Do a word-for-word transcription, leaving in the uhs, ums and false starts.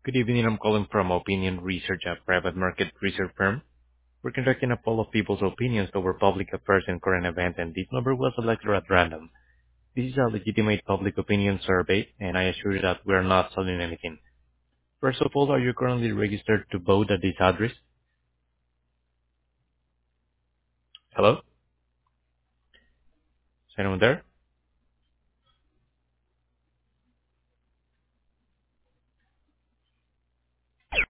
Good evening. I'm calling from Opinion Research, a private market research firm. We're conducting a poll of people's opinions over public affairs and current events, and this number was selected at random. This is a legitimate public opinion survey, and I assure you that we are not selling anything. First of all, are you currently registered to vote at this address? Hello? Is anyone there?